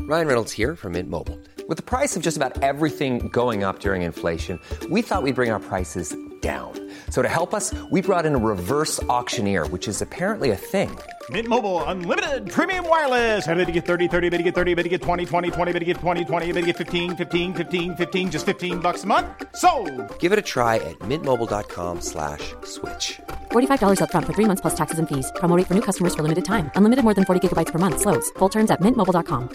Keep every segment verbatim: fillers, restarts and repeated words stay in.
Ryan Reynolds here from Mint Mobile. With the price of just about everything going up during inflation, we thought we'd bring our prices down. So to help us, we brought in a reverse auctioneer, which is apparently a thing. Mint Mobile Unlimited Premium Wireless. How to get thirty, thirty, how to get thirty, how to get twenty, twenty, twenty, how to get twenty, twenty, how to get fifteen, fifteen, fifteen, fifteen, just fifteen bucks a month? Sold! Give it a try at mintmobile.com slash switch. forty-five dollars up front for three months plus taxes and fees. Promo rate for new customers for limited time. Unlimited more than forty gigabytes per month. Slows full terms at mint mobile dot com.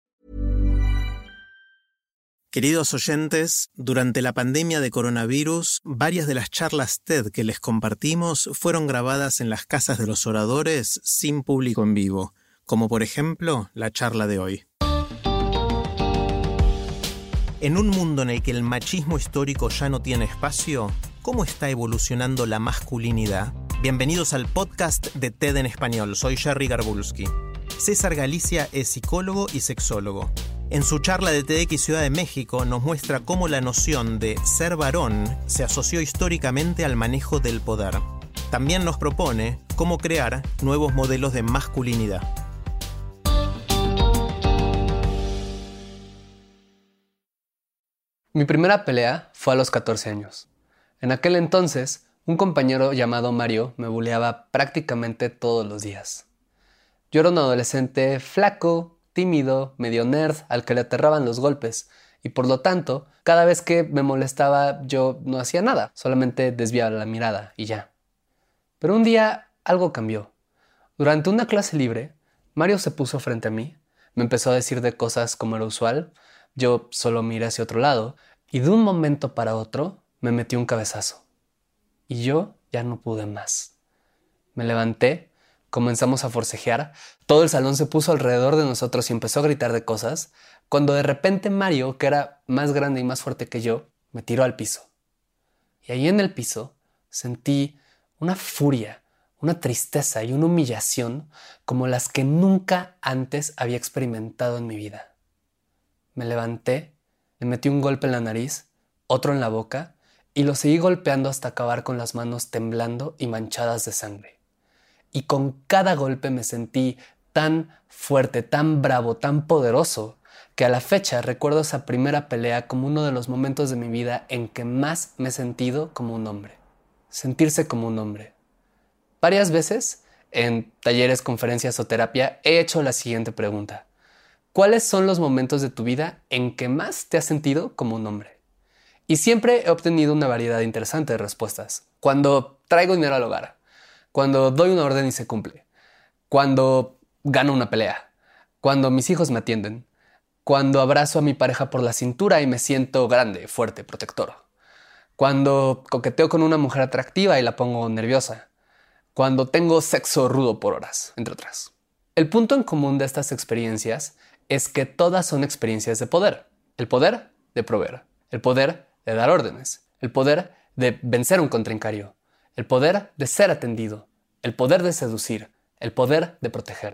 Queridos oyentes, durante la pandemia de coronavirus, varias de las charlas TED que les compartimos fueron grabadas en las casas de los oradores sin público en vivo, como por ejemplo la charla de hoy. En un mundo en el que el machismo histórico ya no tiene espacio, ¿cómo está evolucionando la masculinidad? Bienvenidos al podcast de TED en español. Soy Jerry Garbulski. César Galicia es psicólogo y sexólogo. En su charla de TEDx Ciudad de México nos muestra cómo la noción de ser varón se asoció históricamente al manejo del poder. También nos propone cómo crear nuevos modelos de masculinidad. Mi primera pelea fue a los catorce años. En aquel entonces, un compañero llamado Mario me buleaba prácticamente todos los días. Yo era un adolescente flaco, tímido, medio nerd, al que le aterraban los golpes, y por lo tanto, cada vez que me molestaba yo no hacía nada, solamente desviaba la mirada y ya. Pero un día algo cambió. Durante una clase libre, Mario se puso frente a mí, me empezó a decir de cosas como era usual, yo solo miré hacia otro lado, y de un momento para otro me metió un cabezazo. Y yo ya no pude más. Me levanté, comenzamos a forcejear, todo el salón se puso alrededor de nosotros y empezó a gritar de cosas, cuando de repente Mario, que era más grande y más fuerte que yo, me tiró al piso. Y ahí en el piso sentí una furia, una tristeza y una humillación como las que nunca antes había experimentado en mi vida. Me levanté, le metí un golpe en la nariz, otro en la boca, y lo seguí golpeando hasta acabar con las manos temblando y manchadas de sangre. Y con cada golpe me sentí tan fuerte, tan bravo, tan poderoso, que a la fecha recuerdo esa primera pelea como uno de los momentos de mi vida en que más me he sentido como un hombre. Sentirse como un hombre. Varias veces, en talleres, conferencias o terapia, he hecho la siguiente pregunta. ¿Cuáles son los momentos de tu vida en que más te has sentido como un hombre? Y siempre he obtenido una variedad interesante de respuestas. Cuando traigo dinero al hogar. Cuando doy una orden y se cumple. Cuando gano una pelea. Cuando mis hijos me atienden. Cuando abrazo a mi pareja por la cintura y me siento grande, fuerte, protector. Cuando coqueteo con una mujer atractiva y la pongo nerviosa. Cuando tengo sexo rudo por horas, entre otras. El punto en común de estas experiencias es que todas son experiencias de poder. El poder de proveer. El poder de dar órdenes. El poder de vencer a un contrincario. El poder de ser atendido, el poder de seducir, el poder de proteger.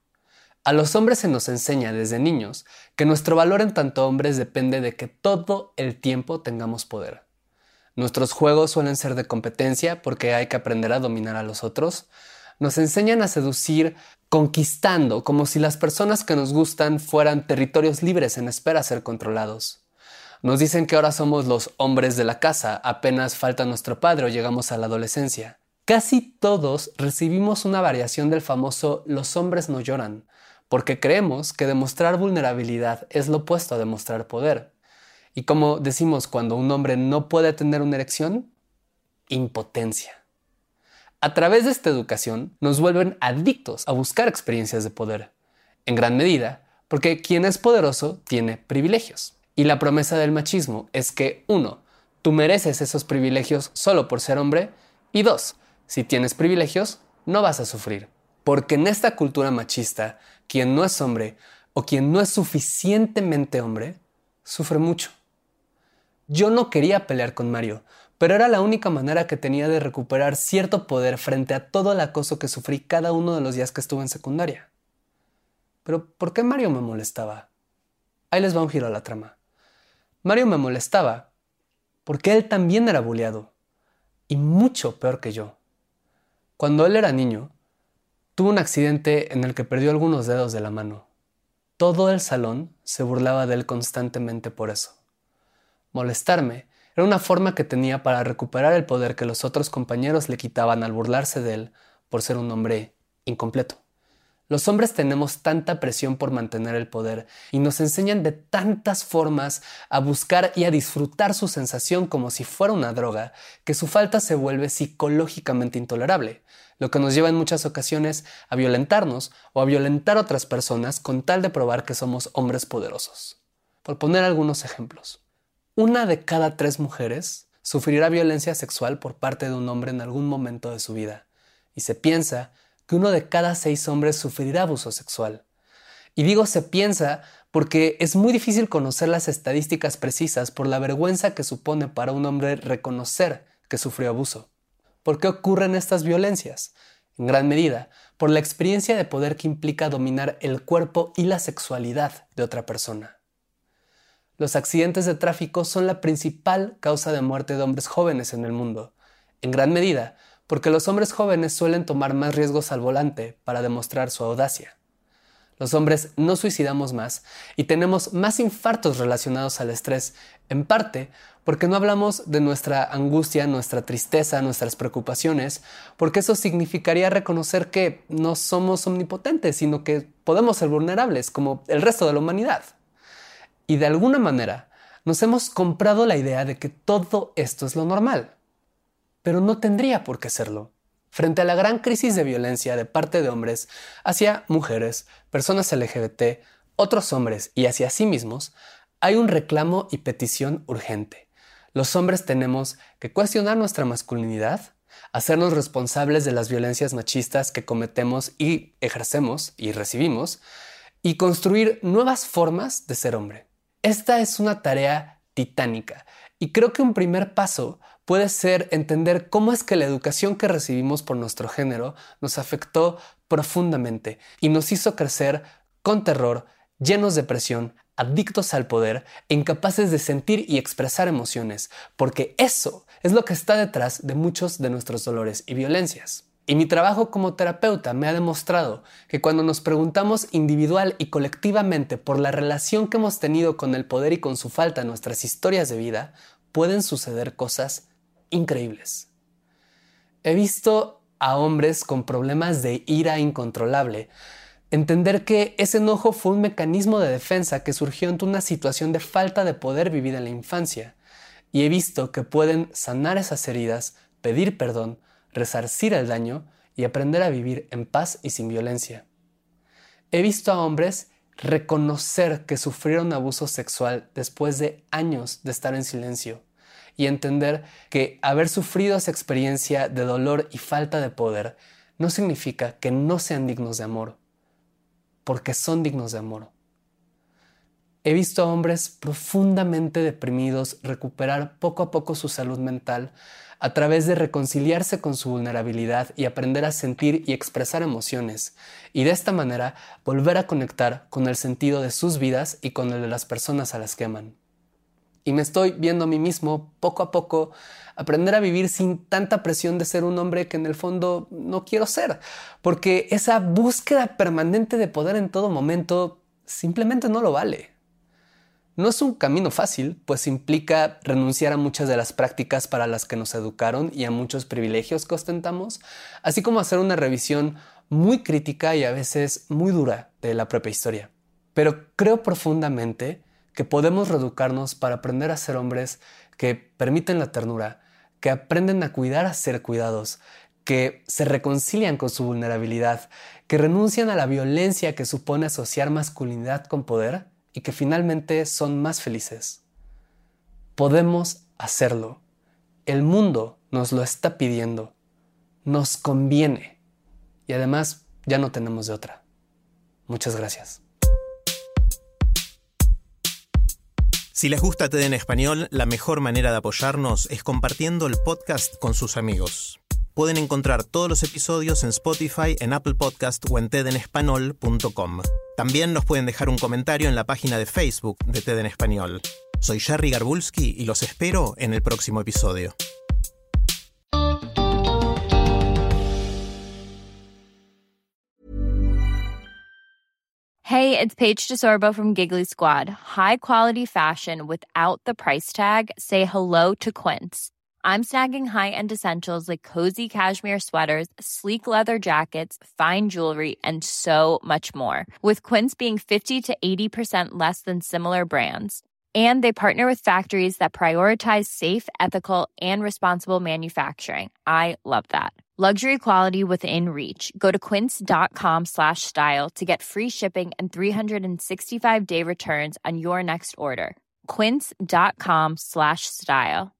A los hombres se nos enseña desde niños que nuestro valor en tanto hombres depende de que todo el tiempo tengamos poder. Nuestros juegos suelen ser de competencia porque hay que aprender a dominar a los otros. Nos enseñan a seducir conquistando, como si las personas que nos gustan fueran territorios libres en espera a ser controlados. Nos dicen que ahora somos los hombres de la casa, apenas falta nuestro padre o llegamos a la adolescencia. Casi todos recibimos una variación del famoso "los hombres no lloran", porque creemos que demostrar vulnerabilidad es lo opuesto a demostrar poder. Y como decimos cuando un hombre no puede tener una erección, impotencia. A través de esta educación nos vuelven adictos a buscar experiencias de poder. En gran medida, porque quien es poderoso tiene privilegios. Y la promesa del machismo es que, uno, tú mereces esos privilegios solo por ser hombre, y dos, si tienes privilegios, no vas a sufrir. Porque en esta cultura machista, quien no es hombre o quien no es suficientemente hombre, sufre mucho. Yo no quería pelear con Mario, pero era la única manera que tenía de recuperar cierto poder frente a todo el acoso que sufrí cada uno de los días que estuve en secundaria. Pero ¿por qué Mario me molestaba? Ahí les va un giro a la trama. Mario me molestaba porque él también era buleado, y mucho peor que yo. Cuando él era niño, tuvo un accidente en el que perdió algunos dedos de la mano. todo el salón se burlaba de él constantemente por eso. Molestarme era una forma que tenía para recuperar el poder que los otros compañeros le quitaban al burlarse de él por ser un hombre incompleto. Los hombres tenemos tanta presión por mantener el poder y nos enseñan de tantas formas a buscar y a disfrutar su sensación como si fuera una droga, que su falta se vuelve psicológicamente intolerable, lo que nos lleva en muchas ocasiones a violentarnos o a violentar a otras personas con tal de probar que somos hombres poderosos. Por poner algunos ejemplos, una de cada tres mujeres sufrirá violencia sexual por parte de un hombre en algún momento de su vida, y se piensa que uno de cada seis hombres sufrirá abuso sexual. Y digo se piensa porque es muy difícil conocer las estadísticas precisas por la vergüenza que supone para un hombre reconocer que sufrió abuso. ¿Por qué ocurren estas violencias? En gran medida, por la experiencia de poder que implica dominar el cuerpo y la sexualidad de otra persona. Los accidentes de tráfico son la principal causa de muerte de hombres jóvenes en el mundo, en gran medida porque los hombres jóvenes suelen tomar más riesgos al volante para demostrar su audacia. Los hombres no suicidamos más y tenemos más infartos relacionados al estrés, en parte porque no hablamos de nuestra angustia, nuestra tristeza, nuestras preocupaciones, porque eso significaría reconocer que no somos omnipotentes, sino que podemos ser vulnerables, como el resto de la humanidad. Y de alguna manera nos hemos comprado la idea de que todo esto es lo normal. Pero no tendría por qué serlo. Frente a la gran crisis de violencia de parte de hombres hacia mujeres, personas L G B T, otros hombres y hacia sí mismos, hay un reclamo y petición urgente. Los hombres tenemos que cuestionar nuestra masculinidad, hacernos responsables de las violencias machistas que cometemos y ejercemos y recibimos, y construir nuevas formas de ser hombre. Esta es una tarea titánica y creo que un primer paso puede ser entender cómo es que la educación que recibimos por nuestro género nos afectó profundamente y nos hizo crecer con terror, llenos de presión, adictos al poder e incapaces de sentir y expresar emociones, porque eso es lo que está detrás de muchos de nuestros dolores y violencias. Y mi trabajo como terapeuta me ha demostrado que cuando nos preguntamos individual y colectivamente por la relación que hemos tenido con el poder y con su falta en nuestras historias de vida, pueden suceder cosas increíbles. He visto a hombres con problemas de ira incontrolable entender que ese enojo fue un mecanismo de defensa que surgió ante una situación de falta de poder vivida en la infancia. Y he visto que pueden sanar esas heridas, pedir perdón, resarcir el daño y aprender a vivir en paz y sin violencia. He visto a hombres reconocer que sufrieron abuso sexual después de años de estar en silencio y entender que haber sufrido esa experiencia de dolor y falta de poder no significa que no sean dignos de amor, porque son dignos de amor. He visto a hombres profundamente deprimidos recuperar poco a poco su salud mental a través de reconciliarse con su vulnerabilidad y aprender a sentir y expresar emociones, y de esta manera volver a conectar con el sentido de sus vidas y con el de las personas a las que aman. Y me estoy viendo a mí mismo, poco a poco, aprender a vivir sin tanta presión de ser un hombre que en el fondo no quiero ser, porque esa búsqueda permanente de poder en todo momento simplemente no lo vale. No es un camino fácil, pues implica renunciar a muchas de las prácticas para las que nos educaron y a muchos privilegios que ostentamos, así como hacer una revisión muy crítica y a veces muy dura de la propia historia. Pero creo profundamente que podemos reeducarnos para aprender a ser hombres que permiten la ternura, que aprenden a cuidar a ser cuidados, que se reconcilian con su vulnerabilidad, que renuncian a la violencia que supone asociar masculinidad con poder y que finalmente son más felices. Podemos hacerlo. El mundo nos lo está pidiendo. Nos conviene. Y además ya no tenemos de otra. Muchas gracias. Si les gusta T E D en Español, la mejor manera de apoyarnos es compartiendo el podcast con sus amigos. Pueden encontrar todos los episodios en Spotify, en Apple Podcast o en ted en español punto com. También nos pueden dejar un comentario en la página de Facebook de T E D en Español. Soy Jerry Garbulski y los espero en el próximo episodio. Hey, Hey, it's Paige DeSorbo from Giggly Squad. High quality fashion without the price tag. Say hello to Quince. I'm snagging high-end essentials like cozy cashmere sweaters, sleek leather jackets, fine jewelry, and so much more. With Quince being fifty to eighty percent less than similar brands. And they partner with factories that prioritize safe, ethical, and responsible manufacturing. I love that. Luxury quality within reach. Go to quince.com slash style to get free shipping and three sixty-five day returns on your next order. Quince.com slash style.